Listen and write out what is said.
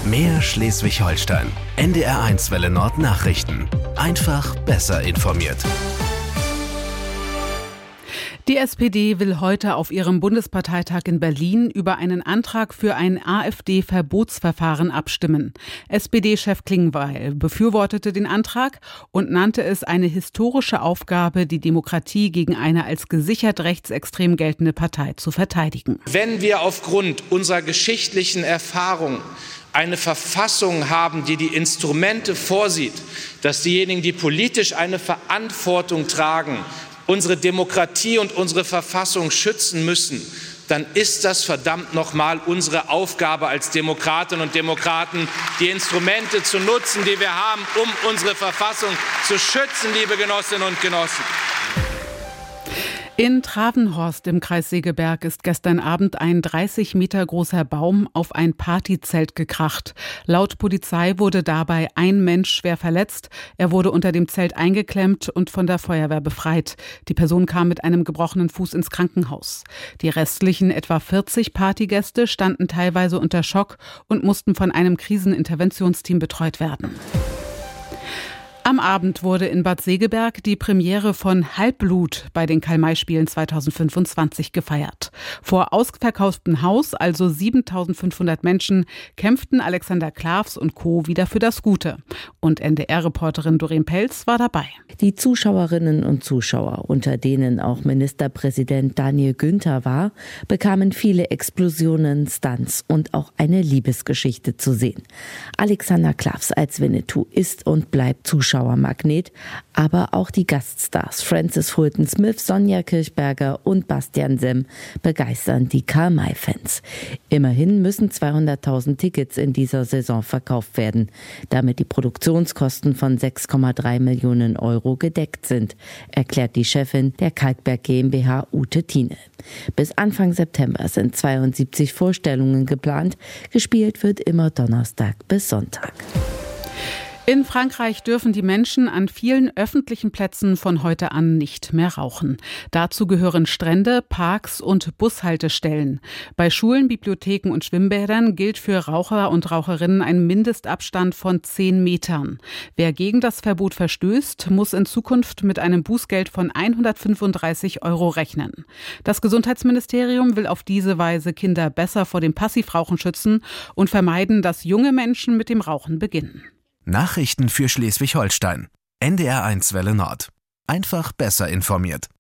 Mehr Schleswig-Holstein. NDR1 Welle Nord Nachrichten. Einfach besser informiert. Die SPD will heute auf ihrem Bundesparteitag in Berlin über einen Antrag für ein AfD-Verbotsverfahren abstimmen. SPD-Chef Klingbeil befürwortete den Antrag und nannte es eine historische Aufgabe, die Demokratie gegen eine als gesichert rechtsextrem geltende Partei zu verteidigen. Wenn wir aufgrund unserer geschichtlichen Erfahrung eine Verfassung haben, die die Instrumente vorsieht, dass diejenigen, die politisch eine Verantwortung tragen, unsere Demokratie und unsere Verfassung schützen müssen, dann ist das verdammt nochmal unsere Aufgabe als Demokratinnen und Demokraten, die Instrumente zu nutzen, die wir haben, um unsere Verfassung zu schützen, liebe Genossinnen und Genossen. In Travenhorst im Kreis Segeberg ist gestern Abend ein 30 Meter großer Baum auf ein Partyzelt gekracht. Laut Polizei wurde dabei ein Mensch schwer verletzt. Er wurde unter dem Zelt eingeklemmt und von der Feuerwehr befreit. Die Person kam mit einem gebrochenen Fuß ins Krankenhaus. Die restlichen etwa 40 Partygäste standen teilweise unter Schock und mussten von einem Kriseninterventionsteam betreut werden. Am Abend wurde in Bad Segeberg die Premiere von Halbblut bei den Karl-May-Spielen 2025 gefeiert. Vor ausverkauftem Haus, also 7.500 Menschen, kämpften Alexander Klavs und Co. wieder für das Gute. Und NDR-Reporterin Doreen Pelz war dabei. Die Zuschauerinnen und Zuschauer, unter denen auch Ministerpräsident Daniel Günther war, bekamen viele Explosionen, Stunts und auch eine Liebesgeschichte zu sehen. Alexander Klavs als Winnetou ist und bleibt Zuschauermagnet, aber auch die Gaststars Francis Fulton Smith, Sonja Kirchberger und Bastian Semm begeistern die Karl-May-Fans. Immerhin müssen 200.000 Tickets in dieser Saison verkauft werden, damit die Produktionskosten von 6,3 Millionen Euro gedeckt sind, erklärt die Chefin der Kalkberg GmbH Ute Thiene. Bis Anfang September sind 72 Vorstellungen geplant. Gespielt wird immer Donnerstag bis Sonntag. In Frankreich dürfen die Menschen an vielen öffentlichen Plätzen von heute an nicht mehr rauchen. Dazu gehören Strände, Parks und Bushaltestellen. Bei Schulen, Bibliotheken und Schwimmbädern gilt für Raucher und Raucherinnen ein Mindestabstand von 10 Metern. Wer gegen das Verbot verstößt, muss in Zukunft mit einem Bußgeld von 135 € rechnen. Das Gesundheitsministerium will auf diese Weise Kinder besser vor dem Passivrauchen schützen und vermeiden, dass junge Menschen mit dem Rauchen beginnen. Nachrichten für Schleswig-Holstein. NDR1 Welle Nord. Einfach besser informiert.